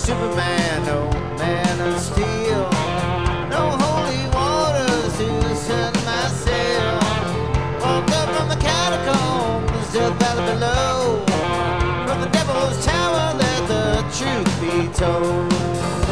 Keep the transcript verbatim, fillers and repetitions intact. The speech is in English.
Superman, no man of steel, no holy waters to set my sail. Walked up from the catacombs to the valley below. From the devil's tower, let the truth be told.